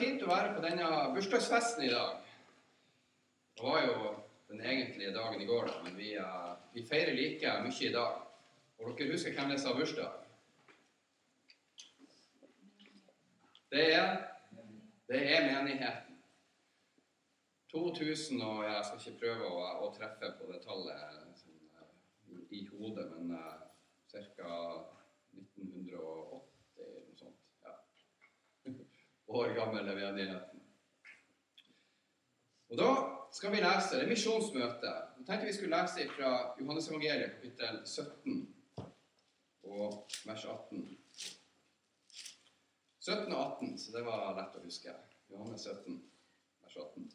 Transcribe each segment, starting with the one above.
fint å være på denne bursdagsfesten i dag. Det var jo den egentlige dagen i går, men vi feirer like mye i dag. Og dere husker hvem det sa bursdag? Det er menigheten. 2000, og jeg skal ikke prøve å treffe på det tallet i hodet, men cirka 1980 eller noe sånt. Ja. År gammel er menigheten. Og da skal vi lese, det er misjonsmøte. Jeg tenkte vi skulle lese fra Johannes Evangeliet, kapittel 17 og vers 18. 17 og 18, så det var lett å huske. Johannes 17, vers 18.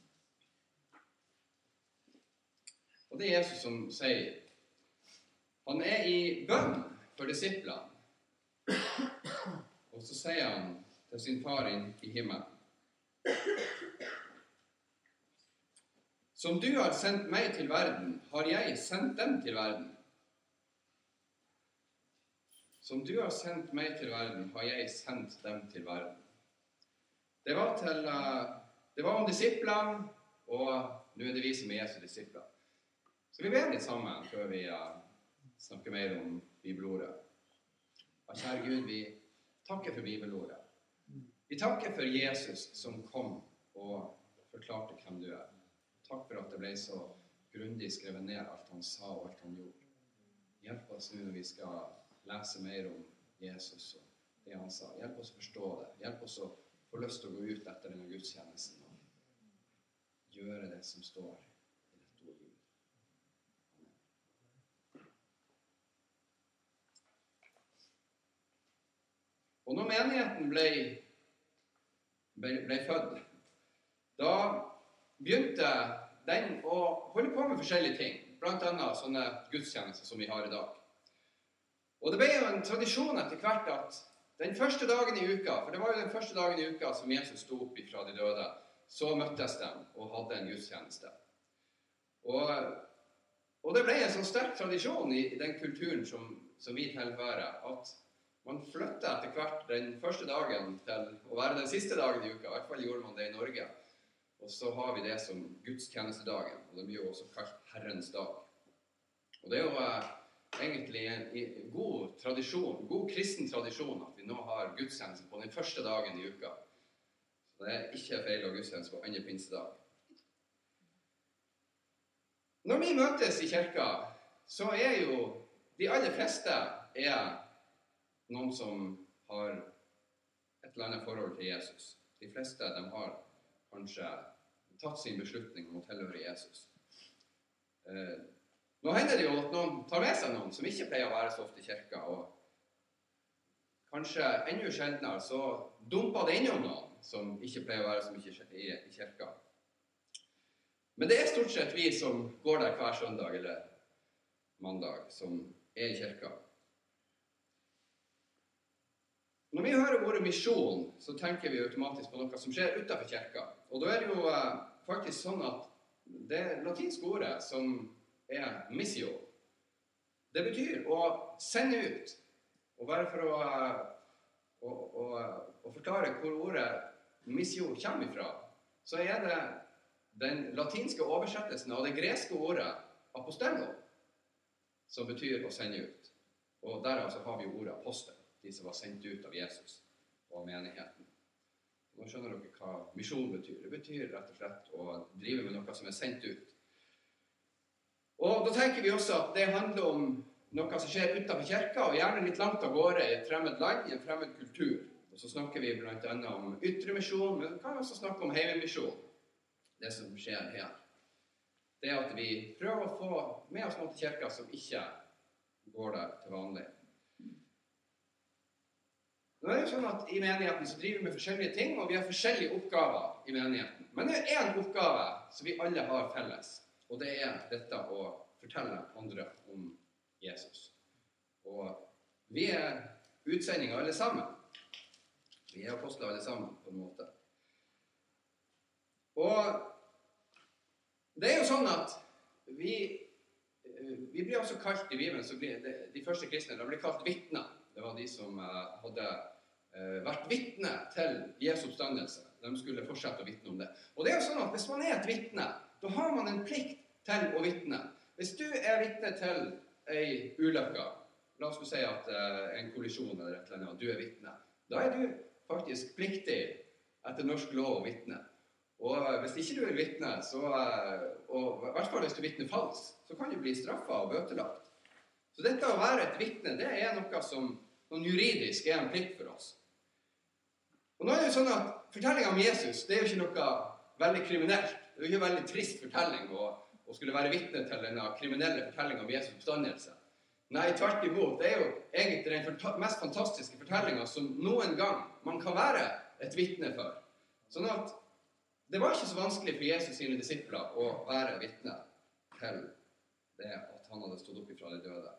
Og det er Jesus som sier, han er i bønn for disiplene. Og så sier han til sin far i himmelen, som du har sendt meg til verden, har jeg sendt dem til verden. Som du har sendt meg til verden, har jeg sendt dem til verden. Det var om disiplene, og nå er det vi som er Jesu disipler. Så vi ber litt sammen før vi snakker mer om bibelordet. Og kjære Gud, vi takker for bibelordet. Vi takker for Jesus som kom og forklarte hvem du er. Takk for at det ble så grundig skrevet ned alt han sa og alt han gjorde. Hjelp oss nå når vi skal lese mer om Jesus og det han sa. Hjelp oss å forstå det. Hjelp oss å få lyst til å gå ut etter denne gudstjenesten og gjøre det som står i dette ordet. Amen. Og når menigheten ble født, da begynte den å holde på med forskjellige ting, blant annet sånne gudstjenester som vi har i dag. Og det ble jo en tradisjon etter hvert at den første dagen i uka, for det var jo den første dagen i uka som Jesus sto opp fra de døde, så møttes de og hadde en gudstjeneste. Og det ble en sånn sterk tradisjon i den kulturen som vi tilhører, at man flyttet etter hvert den første dagen til å være den siste dagen i uka. I hvert fall gjorde man det i Norge. Og så har vi det som gudstjenestedagen, og det blir jo også kalt Herrens dag. Og det er jo egentlig en god tradisjon, god kristen tradisjon, at vi nå har gudstjeneste på den første dagen i uka. Så det er ikke feil å gudstjeneste på andre pinsedag. Når vi møtes i kirka, så er jo de aller fleste noen som har et eller annet forhold til Jesus. De fleste, de har kanskje tatt sin beslutning om å tilhøre Jesus. Nå hender det jo at noen tar med seg noen som ikke pleier å være så ofte i kirka, og kanskje enda sjeldnere så dumper det innom noen som ikke pleier å være så mye i kirka. Men det er stort sett vi som går der hver søndag eller mandag som er i kirka. Når vi hører ordet misjon, så tenker vi automatisk på noe som skjer utenfor kirka. Og da er det jo faktisk sånn at det latinske ordet som er missio, det betyr å sende ut. Og bare for å forklare hvor ordet missio kommer fra, så er det den latinske oversettelsen av det greske ordet apostello, som betyr å sende ut. Og derav så har vi ordet apostel, de som var sendt ut av Jesus og menigheten. Nå skjønner dere hva misjon betyr. Det betyr rett og slett å drive med noe som er sendt ut. Og da tenker vi også at det handler om noe som skjer utenfor kirka, og gjerne litt langt av gårde i et fremmed land, i en fremmed kultur. Og så snakker vi blant annet om ytre misjon, men vi kan også snakke om heimemisjon. Det som skjer her. Det er at vi prøver å få med oss noen til kirka som ikke går der til vanlig. Nå er det jo sånn at i menigheten så driver vi med forskjellige ting, og vi har forskjellige oppgaver i menigheten. Men det er en oppgave som vi alle har felles, og det er dette å fortelle andre om Jesus. Og vi er utsendinger alle sammen. Vi er apostler alle sammen, på en måte. Og det er jo sånn at vi blir også kalt i Bibelen, så blir de første kristne, de blir kalt vitner. Det var de som hadde vært vitne til Jesu oppstandelse. De skulle fortsette å vitne om det. Og det er jo sånn at hvis man er et vitne, da har man en plikt til å vitne. Hvis du er vitne til en ulykke, la oss si at en kollisjon eller et eller annet, du er vitne, da er du faktisk pliktig etter norsk lov å vitne. Og hvis ikke du er vitne, og i hvert fall hvis du vitner falsk, så kan du bli straffet og bøtelagt. Så dette å være et vitne, det er noe som juridisk er en plikt for oss. Og nå er det jo sånn at fortellingen om Jesus, det er jo ikke noe veldig kriminelt. Det er jo ikke en veldig trist fortelling å skulle være vitne til denne kriminelle fortellingen om Jesus oppstandelse. Nei, tvert imot. Det er jo egentlig den mest fantastiske fortellingen som noen gang man kan være et vitne for. Sånn at det var ikke så vanskelig for Jesus sine disipler å være vitne til det at han hadde stått opp ifra de døde.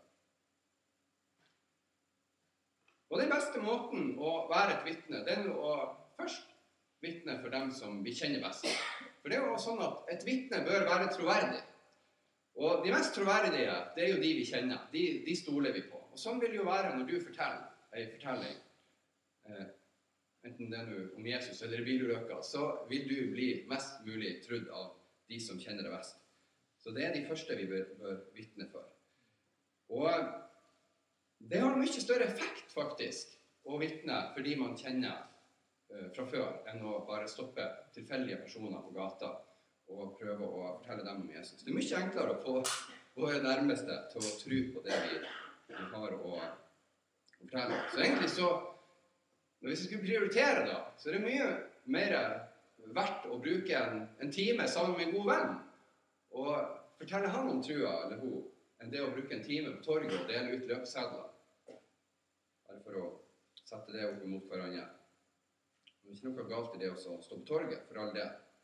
Og den beste måten å være et vitne, det er å først vitne for dem som vi kjenner best. For det er jo sånn at et vitne bør være troverdig. Og de mest troverdige, det er jo de vi kjenner. De stoler vi på. Og sånn vil det jo være når du forteller en fortelling, enten det er noe om Jesus eller bilulykker, så vil du bli mest mulig trodd av de som kjenner det best. Så det er de første vi bør vitne for. Og det har mye større effekt faktisk å vitne fordi man kjenner fra før, enn å bare stoppe tilfeldige personer på gata og prøve å fortelle dem om Jesus. Det er mye enklere å få våre nærmeste til å tro på det vi har å fortelle. Så egentlig så, hvis vi skulle prioritere da, så er det mye mer verdt å bruke en time sammen med en god venn og fortelle han om trua eller hun, enn det å bruke en time på torget og dele ut løpsedler. Bare for å sette det opp imot hverandre. Det er ikke noe galt i det å stå på torget, for all det.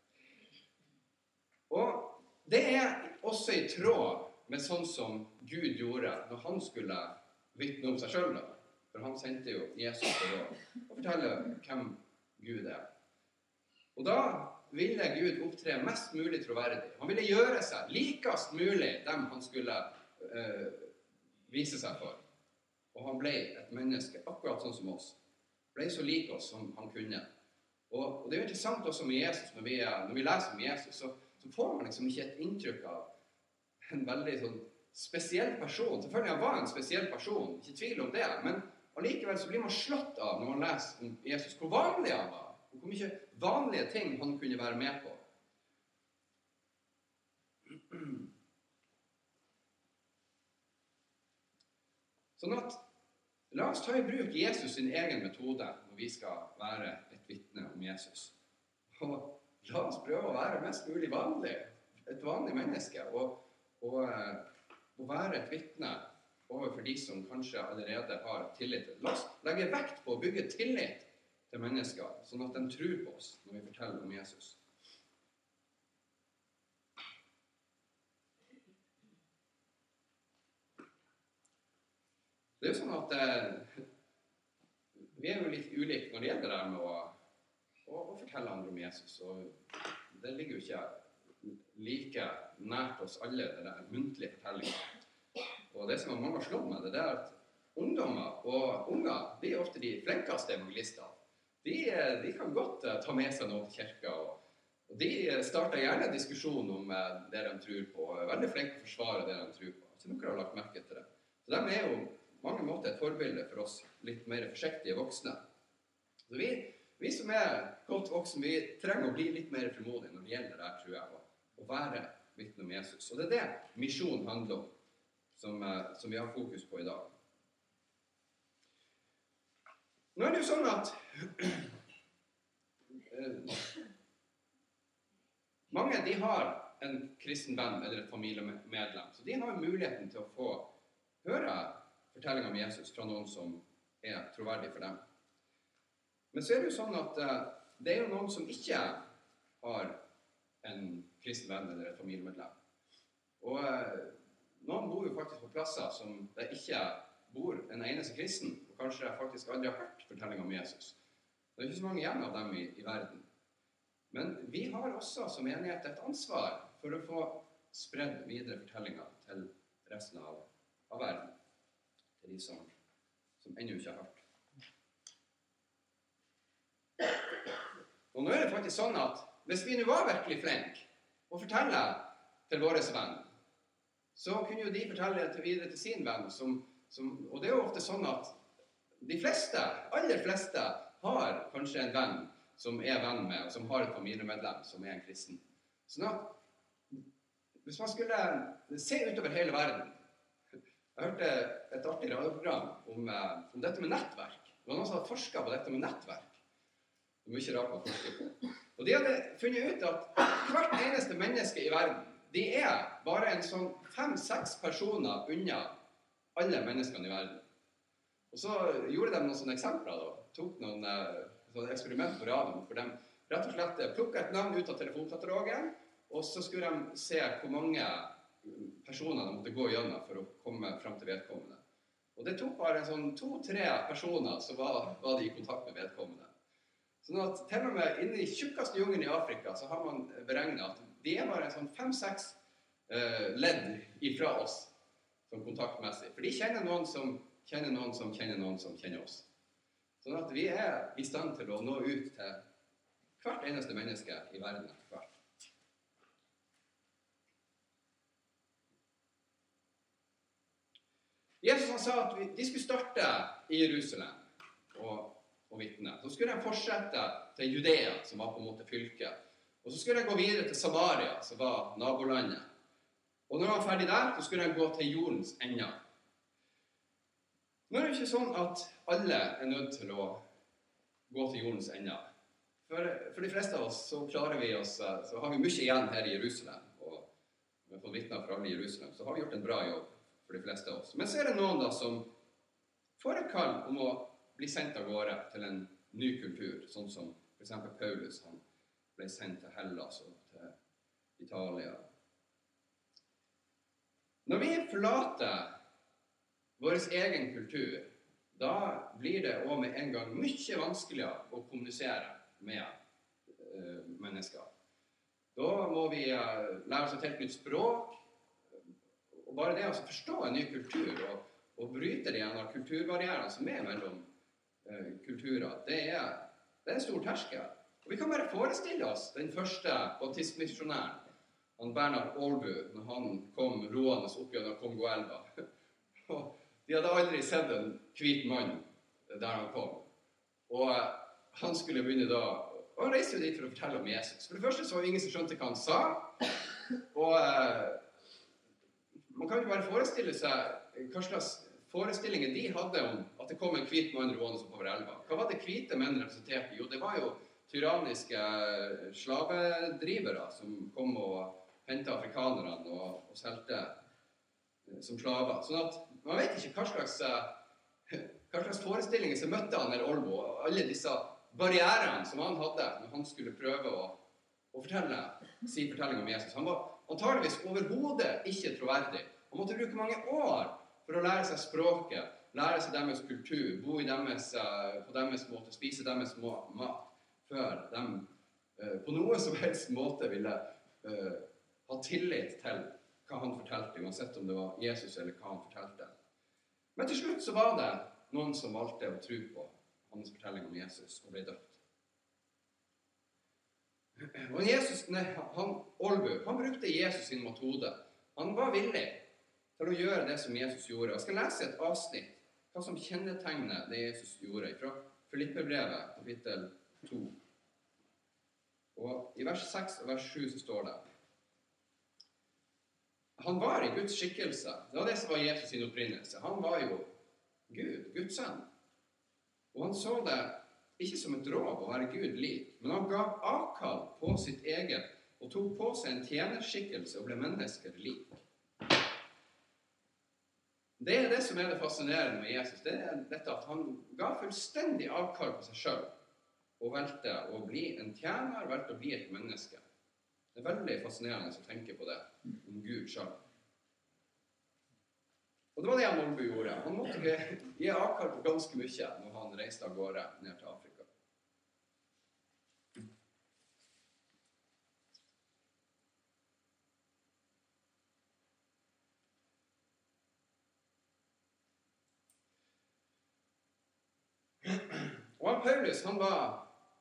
Og det er også i tråd med sånn som Gud gjorde når han skulle vitne om seg selv. For han sendte jo Jesus for å fortelle hvem Gud er. Og da ville Gud opptre mest mulig troverdig. Han ville gjøre seg likest mulig dem han skulle vise seg for. Og han ble et menneske, akkurat sånn som oss. Ble så lik oss som han kunne. Og det er jo interessant også med Jesus, når vi leser om Jesus, så får man liksom ikke et inntrykk av en veldig sånn spesiell person. Selvfølgelig han var en spesiell person, ikke tvil om det, men allikevel så blir man slått av når man leser om Jesus, hvor vanlig han var, og hvor mye vanlige ting han kunne være med på. Sånn at, la oss ta i bruk Jesus sin egen metode når vi skal være et vitne om Jesus. Og la oss prøve å være mest mulig vanlig, et vanlig menneske, og være et vitne overfor de som kanskje allerede har tillit. La oss legge vekt på å bygge tillit til mennesker, sånn at de tror på oss når vi forteller om Jesus. Det er jo sånn at vi er jo litt ulike når det gjelder det med å fortelle andre om Jesus, og det ligger jo ikke like nært oss alle, det der muntlige fortellingen. Og det som er mange har slått med det er at ungdommer og unger, de er ofte de flinkeste evangelister. De kan godt ta med seg noe til kirka, og de starter gjerne diskusjon om det de tror på, og er veldig flinke å forsvare det de tror på. Så dere har lagt merke til det. Så de er jo på mange måter et forbilde for oss litt mer forsiktige voksne. Så vi som er godt voksne, vi trenger å bli litt mer frimodige når det gjelder det, tror jeg, å være vitne om Jesus. Og det er det misjonen handler om, som vi har fokus på i dag. Nå er det jo sånn at mange de har en kristen venn eller et familiemedlem, så de har muligheten til å få høre fortellingen om Jesus fra noen som er troverdig for dem. Men så er det jo sånn at det er jo noen som ikke har en kristen venn eller et familiemedlem. Og noen bor jo faktisk på plasser som det ikke bor en eneste kristen, og kanskje faktisk aldri har hørt fortellingen om Jesus. Det er ikke så mange igjen av dem i verden. Men vi har også som menighet et ansvar for å få spredd videre fortellinger til resten av verden. Til de som ennå ikke har hørt. Og nå det faktisk sånn at hvis vi nå var virkelig flinke og fortelle til våre venn, så kunne jo de fortelle det videre til sin venn. Og det jo ofte sånn at de fleste, aller fleste, har kanskje en venn som venn med, og som har et familiemedlem som en kristen. Sånn at hvis man skulle se utover hele verden, jeg hørte et artig radioprogram om dette med nettverk. Det var noen som hadde forsket på dette med nettverk. Det er mye rart å forske på. Og de hadde funnet ut at hvert eneste menneske i verden, de bare en sånn 5-6 personer unna alle menneskene i verden. Og så gjorde de noen sånne eksempler da. Tok noen sånne eksperimenter på radioen, for de rett og slett plukket et navn ut av telefonkatalogen, og så skulle de se hvor mange personer de måtte gå gjennom for å komme frem til vedkommende. Og det tok bare sånn 2-3 personer så var de i kontakt med vedkommende. Sånn at til og med inne i tjukkeste jungelen i Afrika så har man beregnet at de bare en sånn 5-6 ledd ifra oss som kontaktmessig. For de kjenner noen som kjenner noen som kjenner noen som kjenner oss. Sånn at vi i stand til å nå ut til hvert eneste menneske i verden hvert. Jesus han sa at de skulle starte i Jerusalem og vitne. Så skulle de fortsette til Judea, som var på en måte fylket. Og så skulle de gå videre til Samaria, som var nabolandet. Og når de var ferdig der, så skulle de gå til jordens ende. Nå det ikke sånn at alle nødt til å gå til jordens ende. For de fleste av oss så klarer vi oss, så har vi mye igjen her i Jerusalem. Og vi har fått vitner fra alle i Jerusalem, så har vi gjort en bra jobb for de fleste av oss. Men så det noen da som får et kall om å bli sendt av gårde til en ny kultur, sånn som for eksempel Paulus, han ble sendt til Hellas og til Italia. Når vi forlater vår egen kultur, da blir det også med en gang mye vanskeligere å kommunisere med mennesker. Da må vi lære oss et helt nytt språk, og bare det å forstå en ny kultur og bryte de kulturbarrierene som mellom kulturer, det en stor terskel. Og vi kan bare forestille oss den første baptistmisjonæren, han Bernhard Aalbu, når han kom roende opp gjennom Kongoelva. De hadde aldri sett en hvit mann der han kom. Og han skulle begynne da, og han reiste jo dit for å fortelle om Jesus. For det første så var det ingen som skjønte hva han sa, og man kan jo bare forestille seg hva slags forestillinger de hadde om at det kom en hvit mann roende oppover elva. Hva var det hvite menn representerte? Jo, det var jo tyranniske slavedrivere som kom og hentet afrikanerne og selte som slaver. Sånn at man vet ikke hva slags forestillinger som møtte han eller Olbo, og alle disse barrierene som han hadde når han skulle prøve å fortelle sin fortelling om Jesus. Han var antageligvis overhodet ikke troverdig. Han måtte bruke mange år for å lære seg språket, lære seg deres kultur, bo på deres måte, spise deres mat, før de på noe som helst måte ville ha tillit til hva han fortalte, uansett om det var Jesus eller hva han fortalte. Men til slutt så var det noen som valgte å tro på hans fortelling om Jesus og ble døpt. Og Aalbu, han brukte Jesus sin metode. Han var villig til å gjøre det som Jesus gjorde. Jeg skal lese et avsnitt, hva som kjennetegner det Jesus gjorde, fra Filipperbrevet, kapittel 2. Og i vers 6 og vers 7 så står det: Han var i Guds skikkelse. Det var det som var Jesus sin opprinnelse. Han var jo Gud, Guds sønn. Og han så det ikke som et råd å være Gud lik, men han gav avkall på sitt eget og tok på seg en tjenerskikkelse og ble mennesker lik. Det det som det fascinerende med Jesus, det dette at han ga fullstendig avkall på seg selv og valgte å bli en tjener, valgte å bli et menneske. Det veldig fascinerende å tenke på det om Gud selv. Og det var det han Aalbu gjorde. Han måtte gi avkall på ganske mye når han reiste av gårde ned til Afrika. Og han Paulus, han var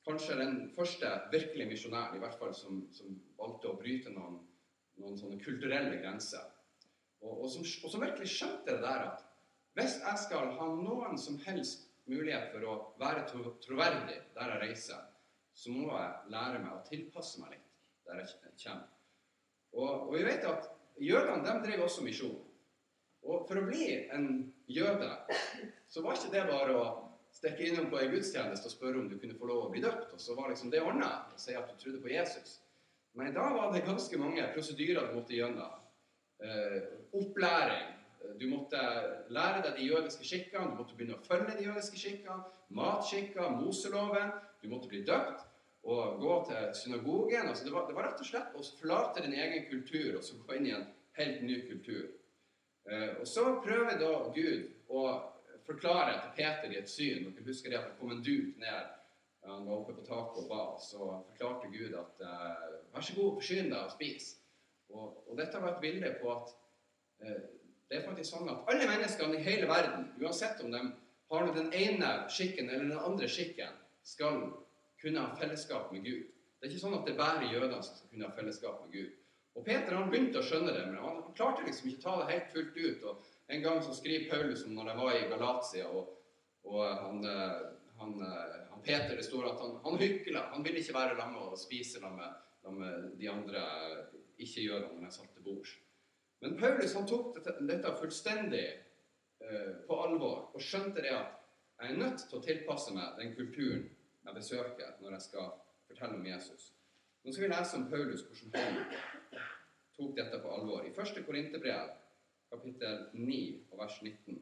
kanskje den første virkelig misjonæren, I hvert fall som valgte å bryte noen sånne kulturelle grenser. Og som virkelig skjønte det der at hvis jeg skal ha noen som helst mulighet for å være troverdig der jeg reiser, så må jeg lære meg å tilpasse meg litt der jeg kommer. Og vi vet at jødene, de drev også misjon. Og for å bli en jøde, så var ikke det bare å stikke innom på en gudstjeneste og spørre om du kunne få lov å bli døpt, og så var liksom det ordnet å si at du trodde på Jesus. Men da var det ganske mange prosedyrer du måtte gjennom. Opplæring. Du måtte lære deg de jødiske skikkene, du måtte begynne å følge de jødiske skikkene, matskikker, Moseloven, du måtte bli døpt og gå til synagogen. Altså det var rett og slett å forlate din egen kultur og så gå inn I en helt ny kultur. Og så prøver da Gud å forklare til Peter I et syn. Dere husker det at det kom en duk ned, han var oppe på taket og ba, så forklarte Gud at vær så god, forsyn deg og spis. Og dette var et bilde på at det faktisk sånn at alle menneskene I hele verden, uansett om de har den ene skikken eller den andre skikken, skal kunne ha fellesskap med Gud. Det ikke sånn at det bare jødene som skal kunne ha fellesskap med Gud. Og Peter han begynte å skjønne det, men han klarte liksom ikke ta det helt fullt ut. Og en gang så skriver Paulus om når de var I Galatia, og Peter, det står at han hykla. Han ville ikke være sammen og spise med de andre ikke-jødene når de satt til bords. Men Paulus han tok dette fullstendig på alvor, og skjønte det at jeg nødt til å tilpasse meg den kulturen jeg besøker når jeg skal fortelle om Jesus. Nå skal vi lese om Paulus, hvordan han tok dette på alvor. I 1. Korinterbrev, kapittel 9, og vers 19.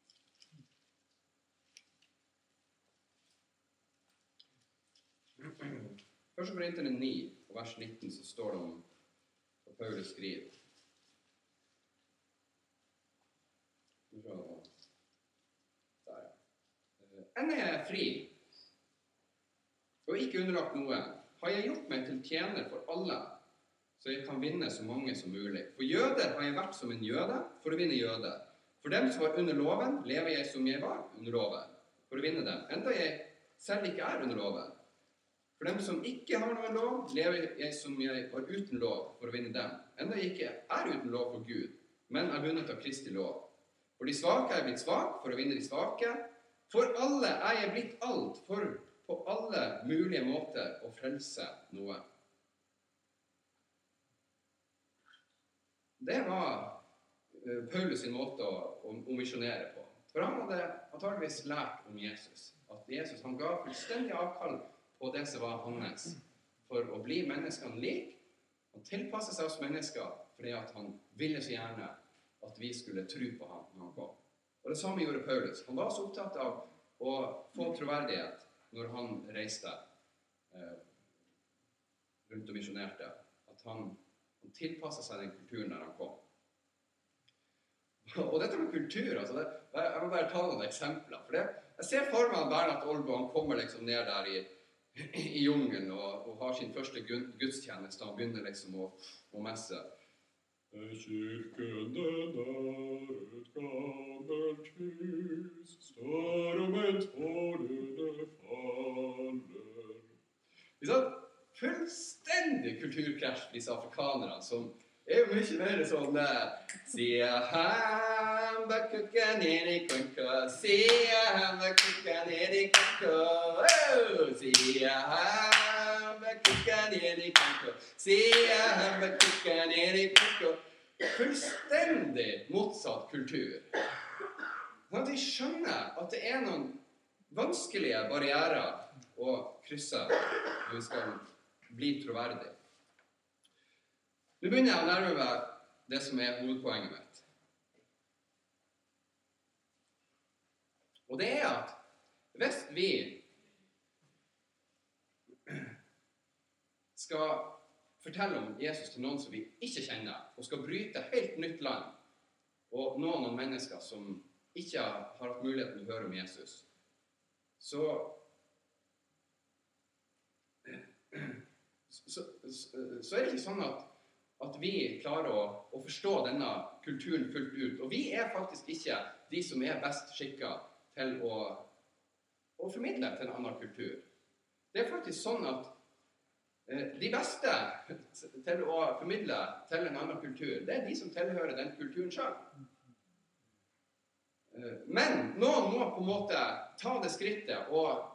Første Korinterne 9, og vers 19, så står det om hva Paulus skriver. Enn jeg fri, og ikke underlagt noe, har jeg gjort meg til tjener for alle, så jeg kan vinne så mange som mulig. For jøder har jeg vært som en jøde, for å vinne jøder. For dem som var under loven, lever jeg som jeg var under loven, for å vinne dem, enda jeg selv ikke under loven. For dem som ikke har noen lov, lever jeg som jeg var uten lov, for å vinne dem, enda jeg ikke uten lov for Gud, men bundet av Kristi lov. For de svake jeg blitt svak, for å vinne de svake. For alle jeg blitt alt, for på alle mulige måter å frelse noe. Det var Paulus sin måte å misjonere på. For han hadde antageligvis lært om Jesus. At Jesus han ga fullstendig avkall på det som var hans. For å bli menneskene lik. Han tilpasset seg oss mennesker fordi at han ville så gjerne at vi skulle tro på ham når han kom. Og det samme gjorde Paulus. Han var så opptatt av å få troverdighet når han reiste rundt og misjonerte, at han tilpasset seg den kulturen der han kom. Og dette med kultur, altså jeg må bare ta noen eksempler. For jeg ser for meg Bernhard Olbo, han kommer liksom ned der i jungelen og har sin første gudstjeneste. Han begynner liksom å messe. Kyrken den et gammelt hus, står om en tårnende faller. Fullstendig kulturkrasj, disse afrikanerne, som jo mye mer sånn Sia hamba kukka ned I konka, sia hamba kukka ned I konka, sia hamba kukka ned I konka, sia hamba kukka ned I konka. Fullstendig motsatt kultur. Sånn at de skjønner at det noen vanskelige barrierer å krysse når vi skal bli troverdig. Nå begynner jeg å nærme meg det som hovedpoenget mitt. Og det at hvis vi skal fortelle om Jesus til noen som vi ikke kjenner, og skal bryte helt nytt land, og nå noen mennesker som ikke har hatt muligheten til å høre om Jesus, så det ikke sånn at vi klarer å forstå denne kulturen fullt ut. Og vi faktisk ikke de som best skikket til å formidle til en annen kultur. Det faktisk sånn at de beste til å formidle til en annen kultur, det de som tilhører den kulturen selv. Men noen må på en måte ta det skrittet og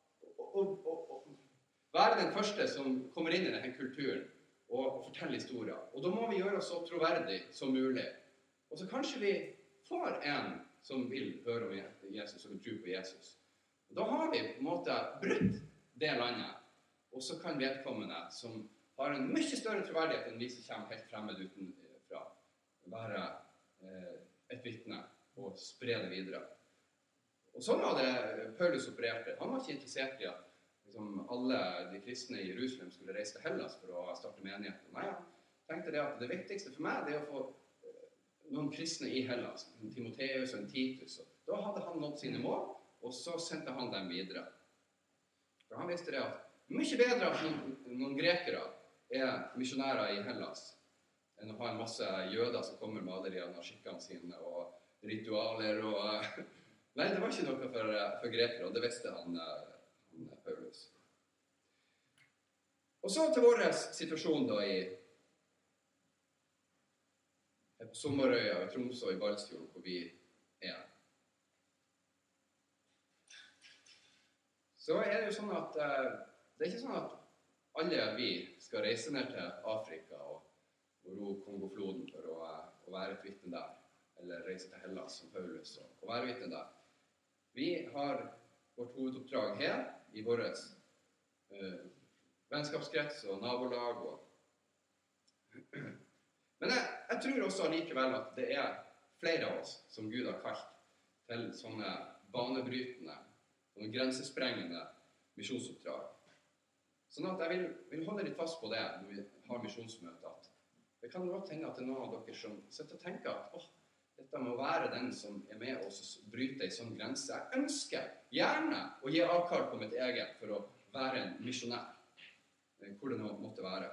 være den første som kommer inn i denne kulturen og fortelle historier. Og da må vi gjøre oss så troverdig som mulig. Og så kanskje vi får en som vil høre om Jesus og tro på Jesus. Og da har vi på en måte brutt det landet. Og så kan vedkommende som har en mye større troverdighet enn vi som kommer helt fremmed utenfra, være et vitne og spre det videre. Og sånn var det Paulus opererte. Han var ikke interessert i at alle de kristne i Jerusalem skulle reise til Hellas for å starte menigheten. Nei, han tenkte det at det viktigste for meg det er å få noen kristne i Hellas, en Timotheus og en Titus. Og da hadde han nådd sine mål, og så sendte han dem videre. For han visste det at mye bedre at noen grekere er misjonærer i Hellas enn å ha en masse jøder som kommer med alle de skikkene sine og ritualer og... Nei, det var ikke noe for grekere, og det visste han Paulus. Og så til vår situasjon da på Sommerøya, i Tromsø og i Balsfjord, hvor vi er. Så det jo sånn at det ikke sånn at alle vi skal reise ned til Afrika og ro Kongofloden for å være et vitne der, eller reise til Hellas som Paulus og være vitne der. Vi har vårt hovedoppdrag her i vår vennskapskrets og nabolag. Men jeg tror også likevel at det flere av oss som Gud har kalt til sånne banebrytende, sånne grensesprengende misjonsoppdrag. Sånn at jeg vil holde litt fast på det når vi har misjonsmøte. At det kan godt hende at det noen av dere som sitter og tenker at dette må være den som med oss og bryter en sånn grense. Jeg ønsker gjerne å gi avkall på mitt eget for å være en misjonær, hvor det nå måtte være.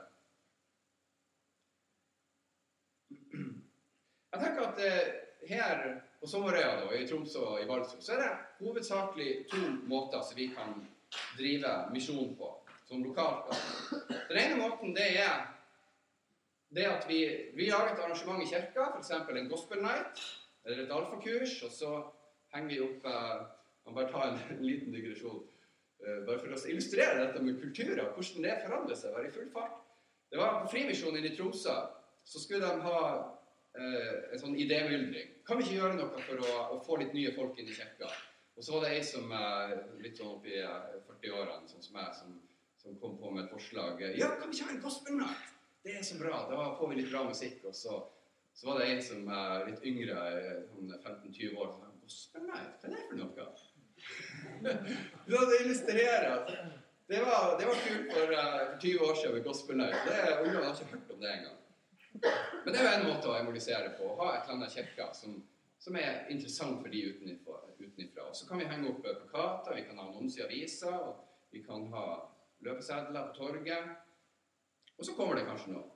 Jeg tenker at her på Sommerøya da, i Tromsø og i Balsfjord, så det hovedsakelig 2 måter som vi kan drive misjon på, som lokalt. Den ene måten det at vi lager et arrangement i kirka, for eksempel en gospel night, eller et alfakurs, og så henger vi opp, man bare tar en liten digresjon, bare for å illustrere dette med kulturer, hvordan det forandrer seg, var i full fart. Det var på Frimisjonen i Tromsø, så skulle de ha en sånn idémyldring. Kan vi ikke gjøre noe for å få litt nye folk inn i kirka? Og så var det en som litt sånn opp i 40-årene, sånn som jeg, som kom på med et forslag. Ja, kan vi ikke ha en gospel night? Det så bra, da får vi litt bra musikk. Og så var det en som litt yngre, 15-20 år, som sa, gospel night, hva det for noe? Så det illustrerer at det var kult for 20 år siden med gospel night. Ungdommen har ikke hørt om det engang. Men det jo en måte å evangelisere på, å ha et eller annet kirke som interessant for de utenifra. Og så kan vi henge opp plakater, vi kan ha annonser i aviser, og vi kan ha løpesedler på torget. Og så kommer det kanskje noe.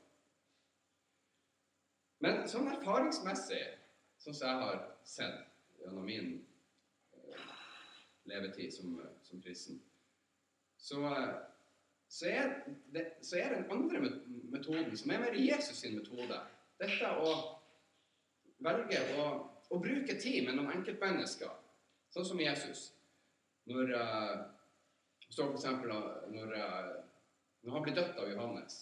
Men sånn erfaringsmessig, sånn som jeg har sett gjennom min levetid som kristen, så den andre metoden, som mer Jesus sin metode, dette å velge å bruke tid med noen enkeltmennesker, sånn som Jesus. Når står for eksempel når han blir dødt av Johannes,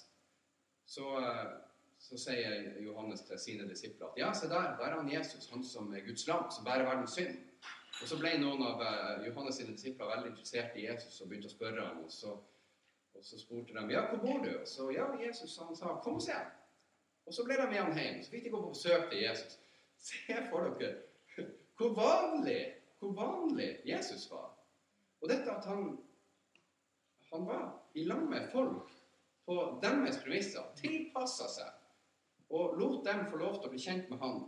så sier Johannes til sine disipler at ja, se der han Jesus, han som Guds lam, som bærer verdens synd. Og så ble noen av Johannes sine disipler veldig interessert i Jesus og begynte å spørre ham, og så spurte de, ja, hvor bor du? Og så, ja, Jesus, han sa, kom og se. Og så ble de med han hjem, så fikk de gå på besøk til Jesus. Se for dere, hvor vanlig Jesus var. Og dette at han var i lag med folk på deres premisser, tilpasset seg, og lot dem få lov til å bli kjent med han.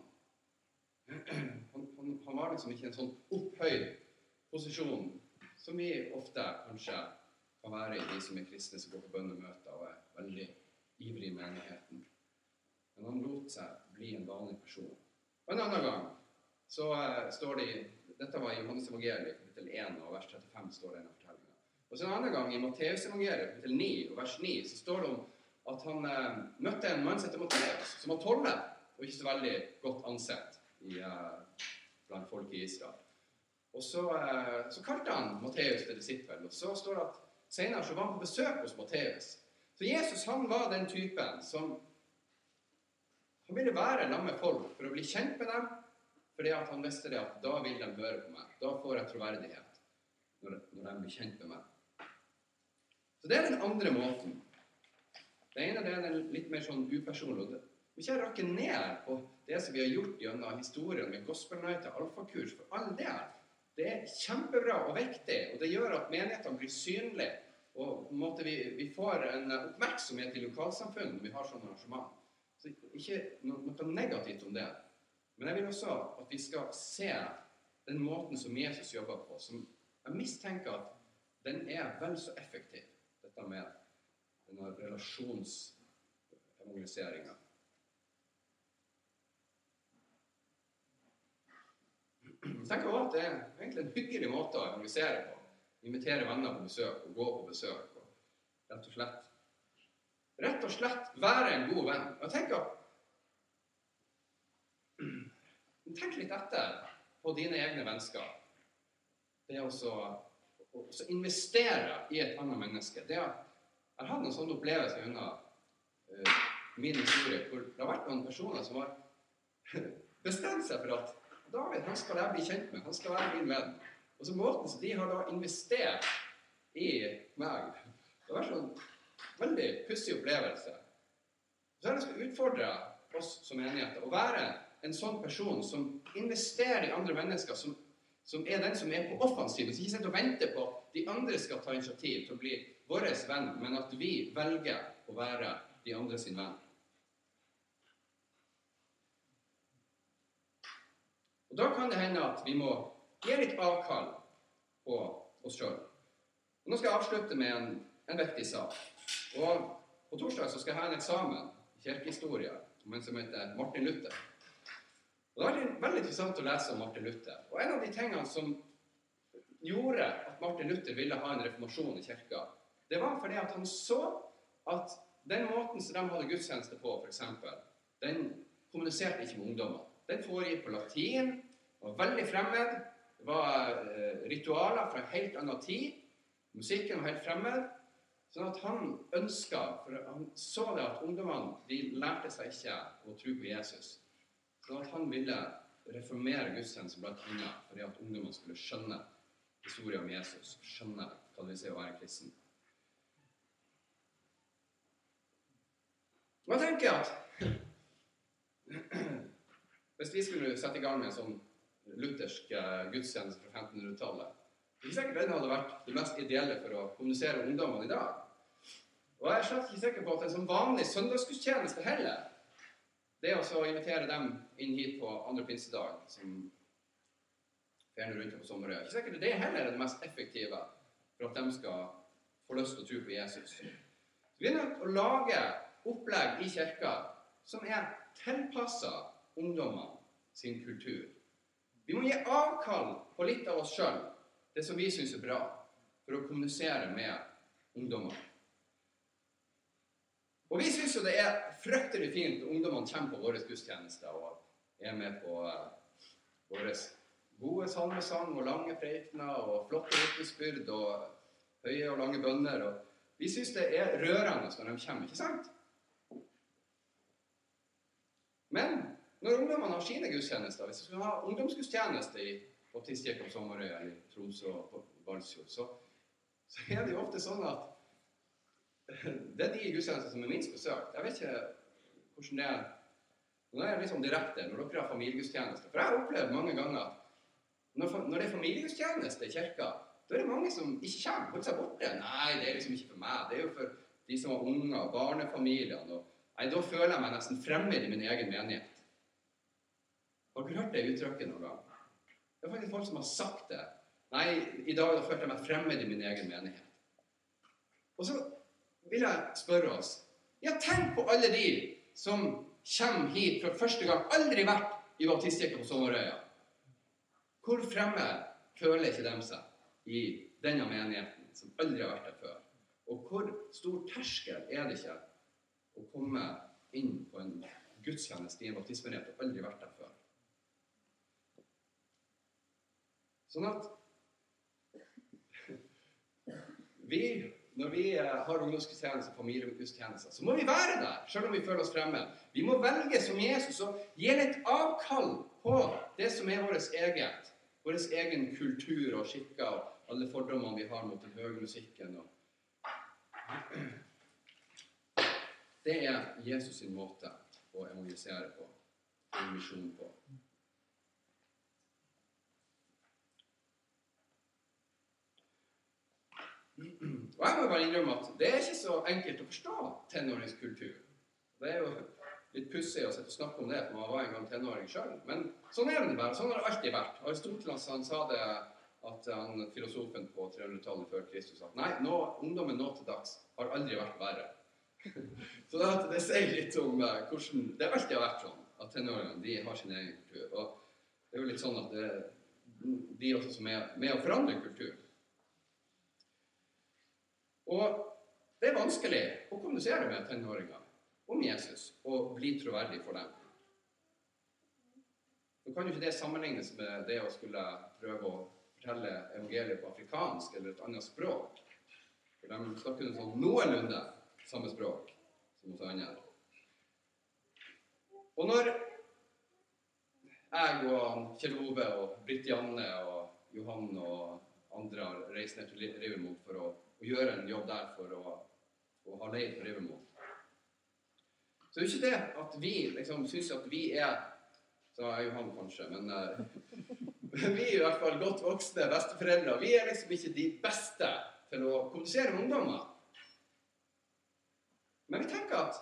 Han var liksom ikke en sånn opphøyd posisjon, som vi ofte kanskje kan være i de som kristne som går på bønnemøter og veldig ivrig i menigheten. Men han lot seg bli en vanlig person. Og en annen gang så står det, dette var i Johannes evangeliet, kapittel 1 og vers 35 står det i denne fortellingen. Og så en annen gang i Matteus-evangeliet, kapittel 9, og vers 9, så står det om at han møtte en mann som heter Matteus, som var toller, og ikke så veldig godt ansett blant folk i Israel. Og så kalte han Matteus til disippel, og så står det at senere så var han på besøk hos Matteus. Så Jesus, han var den typen som han ville være sammen med folk for å bli kjent med dem, fordi at han visste det at da vil de høre på meg. Da får jeg troverdighet når de blir kjent med meg. Så det er den andre måten. Det ene det er den litt mer sånn upersonlig. Vi ikke rakke ned på det som vi har gjort gjennom historien med Gospel Night og alfakurs, for all det. Det er kjempebra og viktig, og det gjør at menighetene blir synlige, og på en måte vi får en oppmerksomhet i lokalsamfunnet når vi har sånne arrangement. Så ikke noe negativt om det. Men jeg vil også at vi skal se den måten som Jesus jobber på, som jeg mistenker at den er vel så effektiv, dette med denne relasjonsevangeliseringen. Jeg tenker også at det er egentlig en hyggelig måte å evangelisere på. Invitere venner på besøk og gå på besøk. Og rett og slett være en god venn. Og jeg tenker tenk litt etter på dine egne vennskap. Det er å investere i et annet menneske. Jeg har hatt noen sånne opplevelser under min historie, hvor det har vært noen personer som har bestemt seg for at David, han skal jeg bli kjent med, han skal være min venn. Og så måten som de har da investert i meg, det har vært sånn veldig pussig opplevelse. Så jeg skal utfordre oss som menigheter å være en sånn person som investerer i andre mennesker, som er den som er på offensiven, som ikke sitter og venter på at de andre skal ta initiativ til å bli vår venn, men at vi velger å være de andre sin venn. Og da kan det hende at vi må gi litt avkall på oss selv. Og nå skal jeg avslutte med en viktig sak. Og på torsdag så skal jeg ha en eksamen i kirkehistorie om en som heter Martin Luther. Og det har vært veldig interessant å lese om Martin Luther. Og en av de tingene som gjorde at Martin Luther ville ha en reformasjon i kirka, det var fordi at han så at den måten som de hadde gudstjeneste på, for eksempel, den kommuniserte ikke med ungdommer. Den foregikk på latin, var veldig fremmed, det var ritualer fra en helt annen tid, musikken var helt fremmed, sånn at han ønsket, for han så det at ungdommene, de lærte seg ikke å tro på Jesus, sånn at han ville reformere gudstjenesten blant annet, fordi at ungdommene skulle skjønne historien om Jesus, skjønne hva det vil si å være kristen. Og jeg tenker at hvis vi skulle sette i gang med en sånn luthersk gudstjeneste fra 1500-tallet, det er ikke sikkert det hadde vært det mest ideelle for å kommunisere ungdommene i dag. Og jeg er slett ikke sikker på at en sånn vanlig søndagsgudstjeneste heller, det er å invitere dem inn hit på andre pinsedag, som fjerner rundt på Sommerøya. Ikke sikkert det heller er det mest effektive for at de skal få lyst til å tro på Jesus. Så vi er nødt til å lage opplegg i kirka som er tilpasset ungdommene sin kultur. Vi må gi avkall på litt av oss selv, det som vi synes er bra, for å kommunisere med ungdommer. Og vi synes jo det er fryktelig fint når ungdommene kommer på våre gudstjenester og er med på våre gode salmesang og lange prekener og flotte vitnesbyrd og høye og lange bønner. Og vi synes det er rørende når de kommer, ikke sant? Men når ungdommene har sine gudstjenester, hvis vi skal ha ungdomsgudstjeneste i Baptistkirken på Sommerøya eller Tromsø og på Balsfjord, så er det jo ofte sånn at det er de gudstjenester som er minst besøkt. Jeg vet ikke hvordan det er. Nå er det liksom direkte når dere har familiegudstjenester. For jeg har opplevd mange ganger at når det er familiegudstjeneste i kirka, da er det mange som ikke kommer, holder seg borte. Nei, det er liksom ikke for meg. Det er jo for de som har unger, barnefamiliene. Nei, da føler jeg meg nesten fremmed i min egen menighet. Har dere hørt det uttrykket noen gang? Det er faktisk folk som har sagt det. Nei, i dag da følte jeg meg fremmed i min egen menighet. Og så vil jeg spørre oss, ja, tenk på alle de som kommer hit for første gang, aldri vært i Baptistkirken på Sommerøya. Hvor fremme føler ikke de seg i denne menigheten? som aldri har vært der før. Og hvor stor terskel er det ikke å komme inn på en gudstjeneste i en baptistmenighet og aldri vært der før. Sånn at når vi har ungdomsgudstjenester, familiegudstjenester, så må vi være der, selv om vi føler oss fremme. Vi må velge som Jesus og gi litt avkall på det som er vår egen kultur og skikker og alle fordommene vi har mot den høye musikken. Det er Jesus sin måte å evangelisere på, en misjon på. Og jeg må bare innrømme at det er ikke så enkelt å forstå tenåringskultur. Det er jo litt pussig å sette og snakke om det, for man var en gang tenåring selv. Men sånn er det bare, sånn har det alltid vært. Aristoteles han sa det, at filosofen på 300-tallet før Kristus sa, nei, ungdommen nå til dags har aldri vært verre. Så det sier litt om hvordan det alltid har vært sånn, at tenåringene, de har sin egen kultur. Og det er jo litt sånn at de også som er med å forandre kultur. Og det er vanskelig å kommunisere med tenåringer om Jesus og bli troverdig for dem. Nå kan jo ikke det sammenlignes med det å skulle prøve å fortelle evangeliet på afrikansk eller et annet språk. For de snakker sånn noenlunde samme språk som hos andre. Og når jeg og Kjell Ove og Britt Janne og Johan og andre har reist ned til Rivermot for å gjøre en jobb der for å ha leid på Rivermot, så er det ikke det at vi liksom synes at vi er, så er Johan kanskje, men vi er i hvert fall godt voksne besteforeldre. Vi er liksom ikke de beste til å kommunisere med ungdommer. Men vi tenker at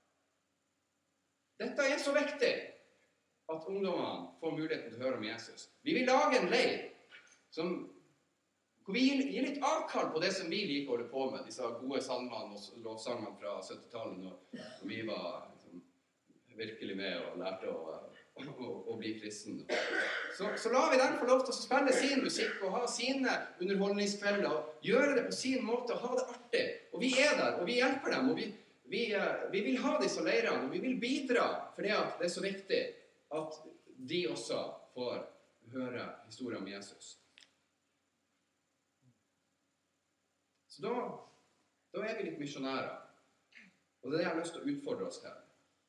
dette er så viktig at ungdommene får muligheten til å høre om Jesus. Vi vil lage en leir hvor vi gir litt avkall på det som vi liker å holde på med, disse gode salmene og lovsangene fra 70-tallet, når vi var liksom, virkelig med og lærte å bli kristen. Så lar vi dem få lov til å spille sin musikk og ha sine underholdningskvelder og gjøre det på sin måte og ha det artig. Og vi er der, og vi hjelper dem, og vi vil ha disse leirene, og vi vil bidra for det at det er så viktig at de også får høre historien om Jesus. Så da er vi litt misjonærer, og det er det jeg har lyst til å utfordre oss til.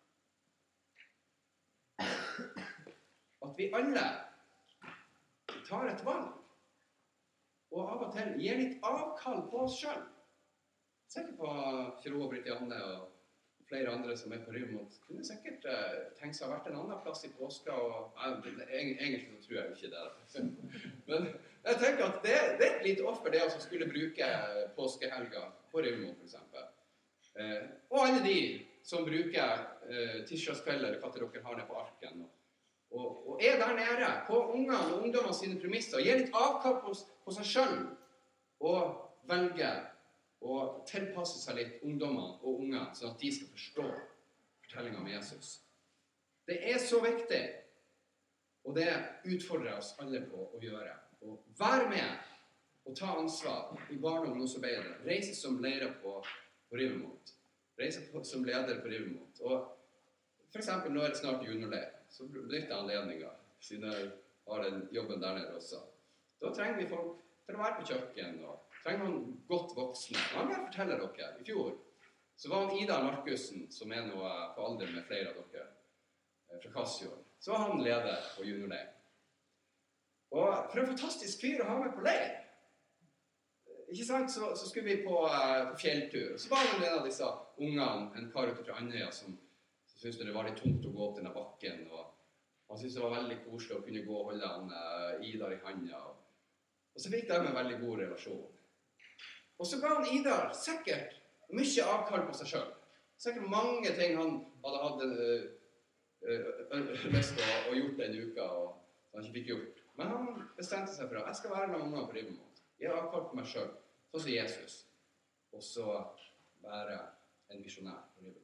At vi alle tar et valg, og av og til gir litt avkall på oss selv. Se ikke på Kjell Ove og Britt Janne og flere andre som er på Rivermot. Kunne sikkert tenkt seg å ha vært en annen plass i påska, og egentlig så tror jeg jo ikke det. Men jeg tenker at det er et lite offer det å skulle bruke påskehelga på Rivermot for eksempel. Og alle de som bruker tirsdagskvelder, hva dere har nede på Arken, og er der nede på ungene og ungdommene sine premisser, gir litt avkall på seg selv, og velger å tilpasse seg litt ungdommene og unge, sånn at de skal forstå fortellingen om Jesus. Det er så viktig, og det utfordrer oss alle på å gjøre. Og være med og ta ansvar i barne- og ungdomsarbeidet, reise som leder på Rivermot, reise som leder på Rivermot. Og for eksempel nå er det snart juniorleir, så benytter anledninger, siden jeg har den jobben der nede også. Da trenger vi folk til å være på kjøkken, og trenger noen godt voksne. Han vil fortelle dere, i fjor så var han Ida Markusen, som er noe på alder med flere av dere, fra Kassjord. Så var han leder på juniorleir. Og for en fantastisk fyr å ha med på leir. Ikke sant, så skulle vi på fjelltur. Så var han en av disse ungene, en kar ute fra Andøya, som syntes det var litt tungt å gå opp denne bakken, og han syntes det var veldig koselig å kunne gå og holde han Idar i handa. Og så fikk de en veldig god relasjon. Og så ga han Idar sikkert mye avkall på seg selv. Sikkert mange ting han hadde hatt lyst til å gjort den uka, og han ikke fikk gjort. Men han bestemte seg for at jeg skal være med ungene på Rivermot. Jeg har avkall på meg selv, sånn som Jesus. Og så være en misjonær på Rivermot.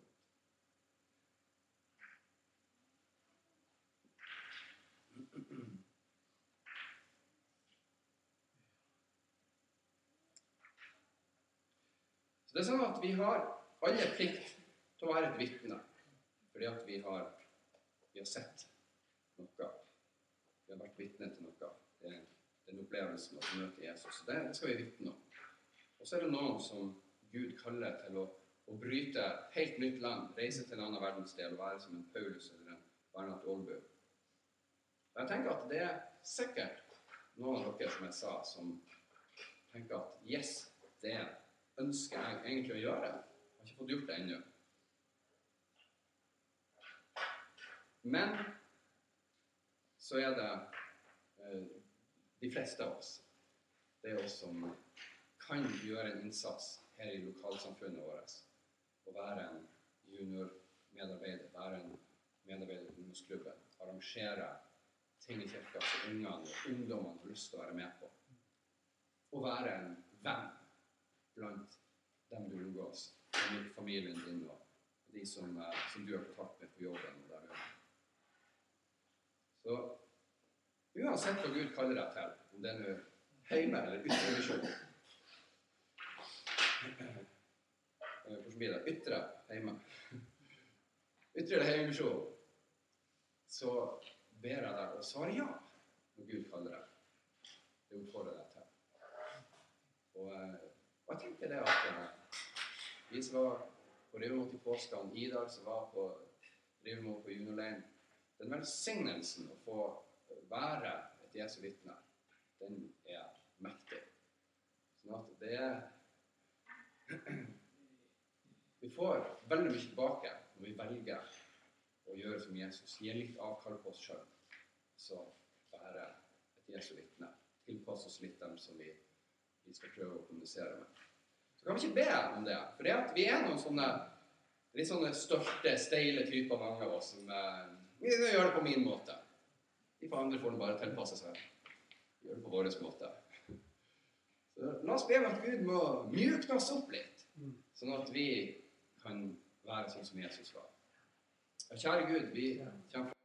Så det er sånn at vi har alle plikt til å være et vitne, fordi at vi har sett noe. Vi har vært vitne til noe. Det er den opplevelsen å møte Jesus. Det skal vi vitne om. Og så er det noen som Gud kaller til å bryte et helt nytt land, reise til en annen verdensdel og være som en Paulus eller en Bernhard Aalbu. Og jeg tenker at det er sikkert noen av dere, som jeg sa, som tenker at yes, det ønsker jeg egentlig å gjøre. Jeg har ikke fått gjort det ennå. Men så er det de fleste av oss. Det er oss som kan gjøre en innsats her i lokalsamfunnet vårt. Å være en juniormedarbeider, være en medarbeider i ungdomsklubben, arrangere ting i kirka som ungene og ungdommene har lyst til å være med på. Å være en venn blant dem du omgås, familien din og de som du har kontakt med på jobben og der ute. Så uansett hva Gud kaller deg til, om det er nå hjemme eller ytre misjon, hvordan blir det? Ytre hjemme. Ytre eller hjemme misjon, så ber jeg deg å svare ja når Gud kaller deg. Det oppfordrer deg til. Og jeg tenker det at vi som var på Rivemot i påsken, Idar som var på Rivemot på juniorleiren, den velsignelsen å få være et Jesu vitne, den er mektig. Sånn at det vi får veldig mye tilbake når vi velger å gjøre som Jesus. Gi litt avkall på oss selv, så være et Jesu vitne. Tilpasse oss litt dem som vi skal prøve å kommunisere med. Så kan vi ikke be om det, for det at vi er noen sånne litt sånne stolte, steile typer, mange av oss, som vi gjør det på min måte. De andre får bare tilpasse seg. Gjør det på vår måte. Så la oss be om at Gud må mjukne oss opp litt, sånn at vi kan være sånn som Jesus var. Kjære Gud, vi kommer